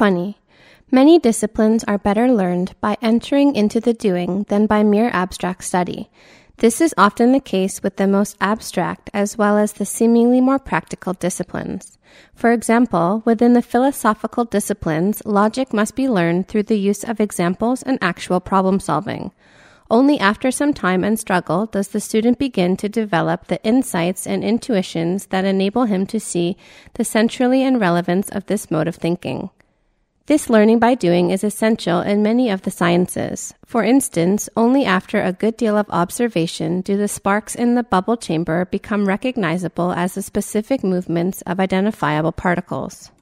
20. Many disciplines are better learned by entering into the doing than by mere abstract study. This is often the case with the most abstract as well as the seemingly more practical disciplines. For example, within the philosophical disciplines, logic must be learned through the use of examples and actual problem solving. Only after some time and struggle does the student begin to develop the insights and intuitions that enable him to see the centrality and relevance of this mode of thinking. This learning by doing is essential in many of the sciences. For instance, only after a good deal of observation do the sparks in the bubble chamber become recognizable as the specific movements of identifiable particles.